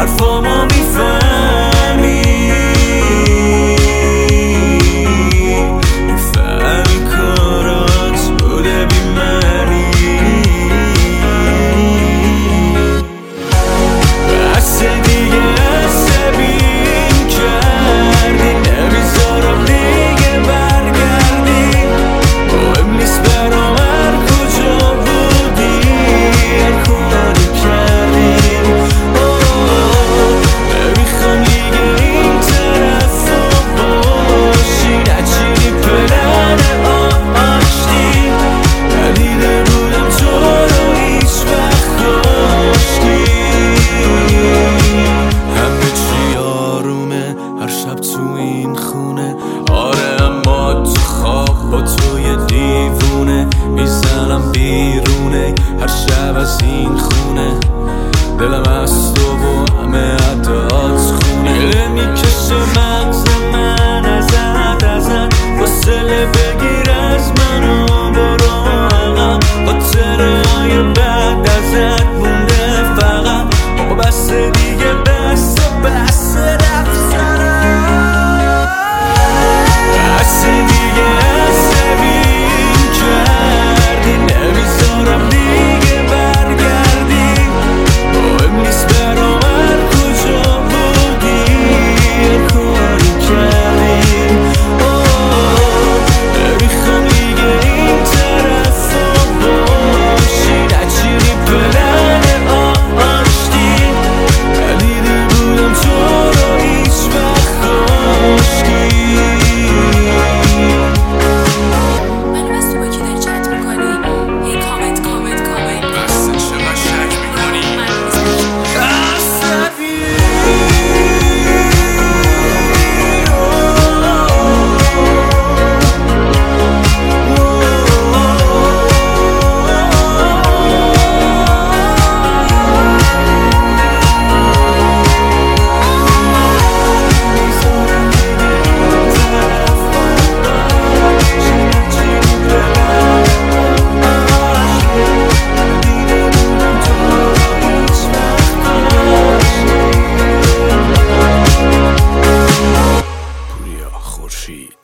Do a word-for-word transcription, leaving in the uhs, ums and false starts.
حرفامو میفهمی، میفهمی کارات بوده بی معنی. بس دیگه عصبیم کردی، نمیذارم دیگه برگردی. مهم نیست برام هر کجا بودی، هر کاری کردی. نمیخوام دیگه این طرفا باشی، نچینی پلن آشتی. ندیده بودم تو رو هیچ وقت کاشکی. همه چی آرومه هر شب تو این خونه، آره اما تو خواب با توی دیوونه میزنم بیرونه هر شب از این خونه. دلم از تو و همه عدات خونه، گله میکشه مغز من ازت ازت. فاصله بگیر از من و برو عقب، خاطره های بعد ازت مونده فقط. بابا بس دیگه بس بس رفتنم، بس دیگه عصبیم کردی، نمیذارم دیگه برگردی. مهم نیست برام هر کجا بودی، هر کاری کردی. نمیخوام دیگه این طرفا باشی، نچینی پلن آشتی. ندیده بودم تو رو هیچ وقت کاشکی. منو بس تو با کی داری چت میکنی؟ هی کامنت کامنت کامنت. بس چقدر شک میکنی؟ پوریا خورشید.